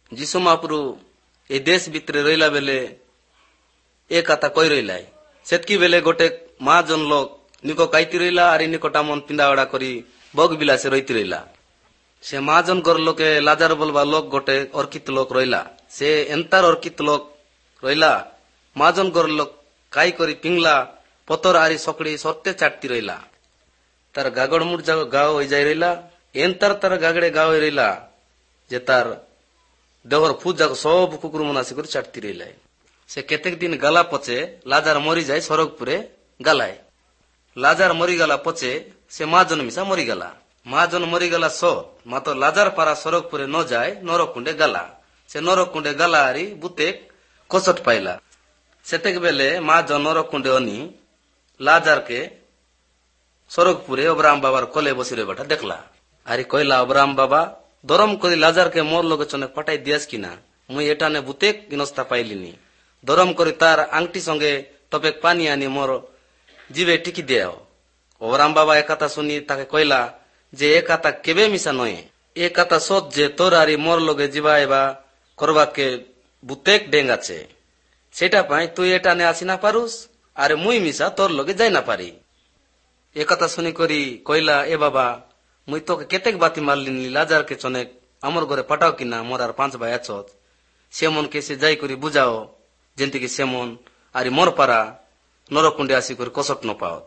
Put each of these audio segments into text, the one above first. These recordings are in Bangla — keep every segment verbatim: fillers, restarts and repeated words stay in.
ଯୀଶୁ ମହାପ୍ରଭୁ ଏ ଦେଶ ଭିତରେ ରହିଲା ବେଲେ ଏ କଥା କହି ରହିଲା। ସେତକି ବେଲେ ଗୋଟେ ମା ଜନ ଲୋକ ନିକ କାଇତି ରହିଲା ଆରି ନିକଟା ମନ ପିନ୍ଦାବଡ଼ା କରି ବଗ ବିଲାସେ ରହିତି ରହିଲା। ସେ ମା ଜନଙ୍କର ଲୋକେ ଲାଜାର ବୋଲବା ଲୋକ ଗୋଟେ ଅର୍କିତ ଲୋକ ରହିଲା। ସେ ଏନ୍ତାର ଅର୍କିତ ଲୋକ ରହିଲା ମା ଜନଙ୍କର ଲୋକ କାଇ କରି ପିଙ୍ଗଲା ପତର ଆରି ସକଡ଼ି ସର୍ତେ ଚାଟତି ରହିଲା। ତାର ଗାଗଡ଼ ମୁଡ ଯାକ ଗାଓ ହୋଇଯାଇ ରହିଲା। ଏନ୍ତାର ତାର ଗାଗଡ଼େ ଗାଓ ହୋଇ ରହିଲା ଯେ ତାର ଦେହର ଫୁଜ ଯାକ ସବୁ କୁକୁର ମନାସି କରି ଚାଟତି ରହିଲା। ସେ କେତେକ ଦିନ ଗଲା ପଛେ ଲାଜାର ମରିଯାଏ ସରଗପୁରେ ଗାଲାଏ। ଲାଜାର ମରିଗଲା ପଛେ ସେ ମା ଜନ ମିଶା ମରିଗଲା। ମା ଜନ ମରିଗଲା ସ ମାତ୍ର ଲାଜାର ପାରା ସରଗପୁରେ ନ ଯାଏ ନରକୁଣ୍ଡେ ଗଲା। ସେ ନରକୁଣ୍ଡେ ଗଲା ଆରି ବୁତେ କସଟ ପାଇଲା। ସେତେକ ବେଲେ ମା ଜନ ନରକୁଣ୍ଡେ ଅନି ଲାଜାରକେ ସରଗପୁରେ ଅବ୍ରାହମ ବାবার কলে বসি রইবাটা দেখলা। আরে কইলা অব্রাহম বাবা দরম করে লাজারকে মোর লগে চনে পটাই দিয়াস কিনা, মুই এটানে বুতেক বিনস্তা পাইলিনি। দরম করে তার আংটি সঙ্গে টপেক পানি আনি মোর জিবে টিকি দেও। অব্রাহম বাবা একথা শুনি তাকে কইলা যে এ কথা কেবে মিশা নয়, এ কথা সত যে তোর আরি মোর লগে ଯିବା এবা করবাকে বুতেক ডেঙ্গ আছে, সেটা পাই তুই এটানে আসি না পারুস আরে মুই মিশা তোর লগে যাই না পারি। এ কথা শুনি করি কইলা এ বাবা মুই তোকে কেতেক বাতি মারলিনি লাজারকে চনেক আমার ঘরে পাঠাও কিনা, মোর আর পাঁচ ভাই আছত সেমনকে সে যাই করি বুঝাও যেমতিকি সেমন আরি মোর পারা নরকুণ্ডে আসি করে কসট ন পাওত।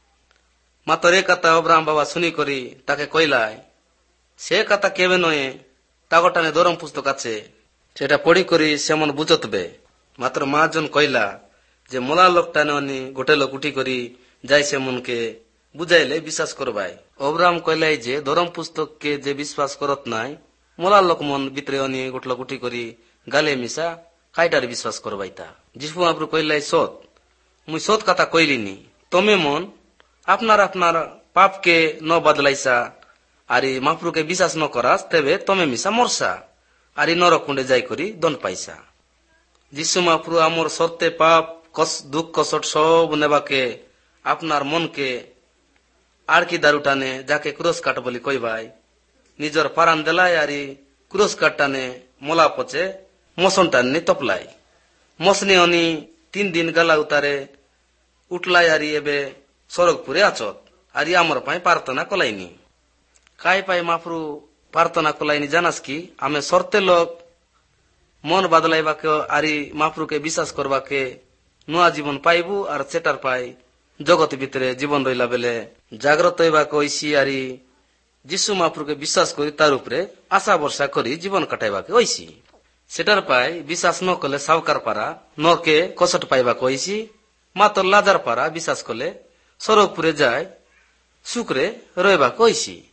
মাত্র এ কথা অব্রাহম বাবা শুনি করি তাকে কইলায় সে কথা কেবে নয় তাগটানে দরম পুস্তক আছে সেটা পড়ি করি সেমন বুঝতবে। মাত্র মা জন কইলা যে মোলা লোকটানে অনি গোটে লোক উঠি করি যাই সেমনকে বুঝাইলে বিশ্বাস করবাই। অব্রাহম কইলাই যে ধরম পুস্তককে যে বিশ্বাস করত নাই মোলা লোক মন ভিতরে অনি গোট লোক উঠি করি গালে মিশা কাইটার বিশ্বাস করবাই তা। যিশু মহাপ্রভু কইলাই সত মুই সত কথা কইলিনি, তুমি মন আপনার আপনার পাপকে ন বদলাইসা আরি মহাপ্রভুকে বিশ্বাস ন করাস তেবে তুমি মিশা মরসা আরি নরকুণ্ডে যাই করি দন পাইসা। যিশু মহাপ্রভু আমর সত্যে পাপ কস দুঃখ কসট সব নেবাকে আপনার মনকে আড়কি দারু টানে যাকে ক্রোশ কাট বলি কইবাই নিজর পারান দেলাই আরি ক্রোশ কাট টানে মোলা পচে মসন টানি তপলাই। মসনি অনি তিন দিন গালা উতারে উঠলাই আরি এবে সরগপুরে আচত আরি আমার পাই প্রার্থনা কলাইনি। কাই পাই মাফরু প্রার্থনা কলাইনি জানাস কি আমি সর্তে লোক মন বাদলাইবাকে আরি মাফরুকে বিশ্বাস করবাকে নয়া জীবন পাইবু আর সেটার পাই জগত ভিতরে জীবন রইলা বেলে জাগ্রত হইবাকে ওইসি আরি যিশু মহাপ্রভুকে বিশ্বাস করি তার উপরে আশা ভরসা করি জীবন কাটাইবাকে ওইসি। সেটার পাই বিশ্বাস ন করলে সাউকার পারা নরকে কসট পাইবাকে ওইসি। মাত্র লাজার পারা বিশ্বাস করলে সরগপুরে যায় সুখরে রইবাকে ওইসি।